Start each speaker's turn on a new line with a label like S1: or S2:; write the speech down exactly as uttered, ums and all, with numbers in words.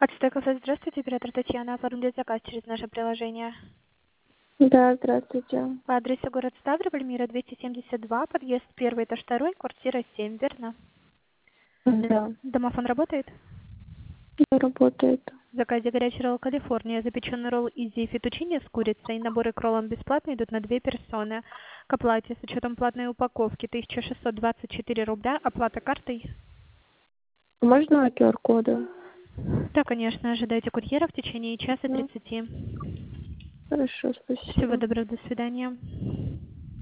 S1: Отстой кафе, здравствуйте, оператор Татьяна. Оформлю заказ через наше приложение.
S2: Да, здравствуйте.
S1: По адресу город Ставрополь, Мира двести семьдесят два, подъезд первый, этаж второй, квартира семь, верно?
S2: Да,
S1: Домофон работает?
S2: не работает.
S1: В заказе горячий ролл Калифорния, запеченный ролл изи фетучини с курицей, наборы к роллам бесплатно идут на две персоны. К оплате с учетом платной упаковки тысяча шестьсот двадцать четыре рубля, оплата картой?
S2: Можно ку ар коды?
S1: Да, конечно, ожидайте курьера в течение часа
S2: Ну,
S1: тридцати.
S2: хорошо,
S1: Всего
S2: спасибо.
S1: доброго, до свидания.